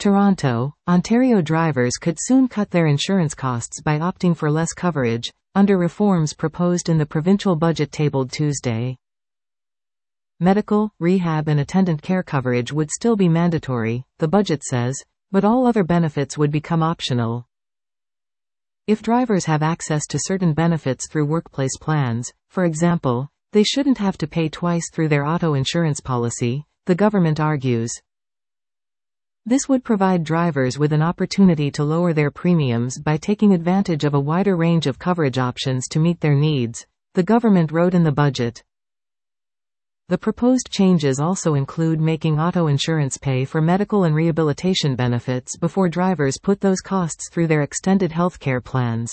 Toronto, Ontario drivers could soon cut their insurance costs by opting for less coverage, under reforms proposed in the provincial budget tabled Tuesday. Medical, rehab and attendant care coverage would still be mandatory, the budget says, but all other benefits would become optional. If drivers have access to certain benefits through workplace plans, for example, they shouldn't have to pay twice through their auto insurance policy, the government argues. This would provide drivers with an opportunity to lower their premiums by taking advantage of a wider range of coverage options to meet their needs, the government wrote in the budget. The proposed changes also include making auto insurance pay for medical and rehabilitation benefits before drivers put those costs through their extended healthcare plans.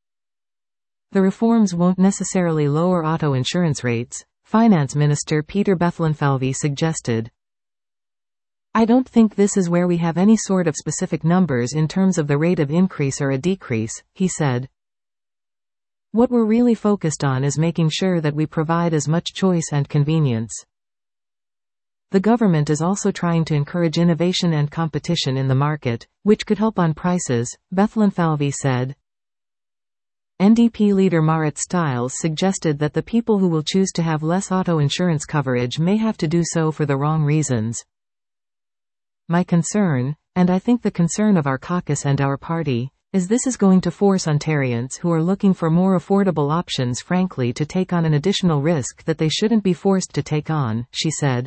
The reforms won't necessarily lower auto insurance rates, Finance Minister Peter Bethlenfalvy suggested. I don't think this is where we have any sort of specific numbers in terms of the rate of increase or a decrease, he said. What we're really focused on is making sure that we provide as much choice and convenience. The government is also trying to encourage innovation and competition in the market, which could help on prices, Bethlenfalvy said. NDP leader Marit Stiles suggested that the people who will choose to have less auto insurance coverage may have to do so for the wrong reasons. My concern, and I think the concern of our caucus and our party, is this is going to force Ontarians who are looking for more affordable options frankly to take on an additional risk that they shouldn't be forced to take on, she said.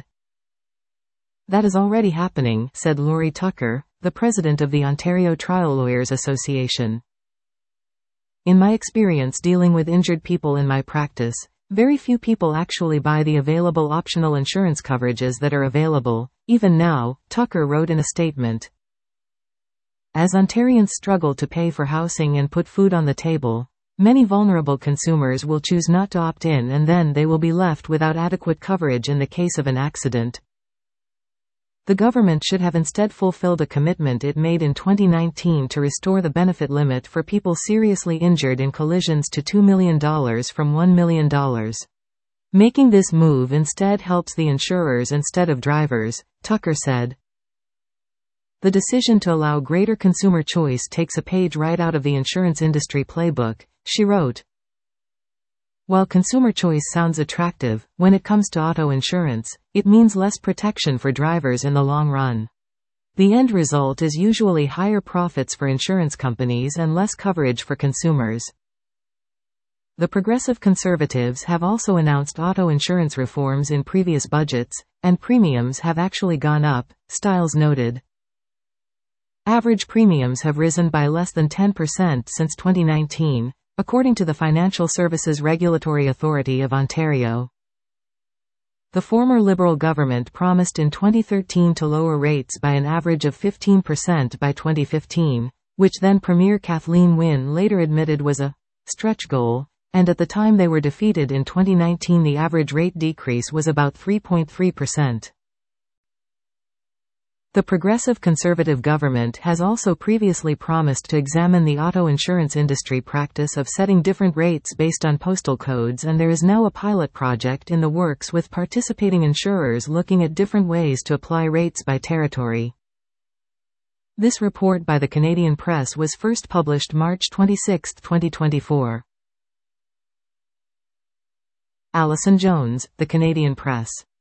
That is already happening, said Laurie Tucker, the president of the Ontario Trial Lawyers Association. In my experience dealing with injured people in my practice, very few people actually buy the available optional insurance coverages that are available, even now, Tucker wrote in a statement. As Ontarians struggle to pay for housing and put food on the table, many vulnerable consumers will choose not to opt in and then they will be left without adequate coverage in the case of an accident. The government should have instead fulfilled a commitment it made in 2019 to restore the benefit limit for people seriously injured in collisions to $2 million from $1 million. Making this move instead helps the insurers instead of drivers, Tucker said. The decision to allow greater consumer choice takes a page right out of the insurance industry playbook, she wrote. While consumer choice sounds attractive, when it comes to auto insurance, it means less protection for drivers in the long run. The end result is usually higher profits for insurance companies and less coverage for consumers. The Progressive Conservatives have also announced auto insurance reforms in previous budgets, and premiums have actually gone up, Stiles noted. Average premiums have risen by less than 10% since 2019, according to the Financial Services Regulatory Authority of Ontario. The former Liberal government promised in 2013 to lower rates by an average of 15% by 2015, which then Premier Kathleen Wynne later admitted was a stretch goal, and at the time they were defeated in 2019 the average rate decrease was about 3.3%. The Progressive Conservative government has also previously promised to examine the auto insurance industry practice of setting different rates based on postal codes, and there is now a pilot project in the works with participating insurers looking at different ways to apply rates by territory. This report by the Canadian Press was first published March 26, 2024. Alison Jones, The Canadian Press.